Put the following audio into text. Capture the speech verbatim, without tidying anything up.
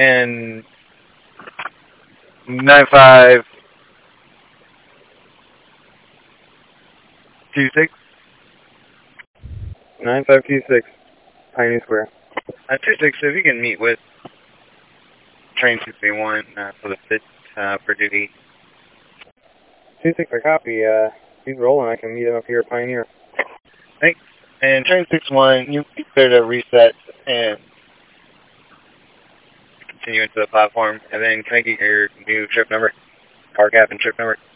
and nine five two six. nine five two six, Pioneer Square. Uh, two six, if you can meet with train sixty-one uh, for the fit uh, for duty. two six, I copy. Uh, he's rolling. I can meet him up here at Pioneer. Thanks. And train sixty-one, you be clear to reset and continue into the platform. And then can I get your new trip number? Car cap and trip number?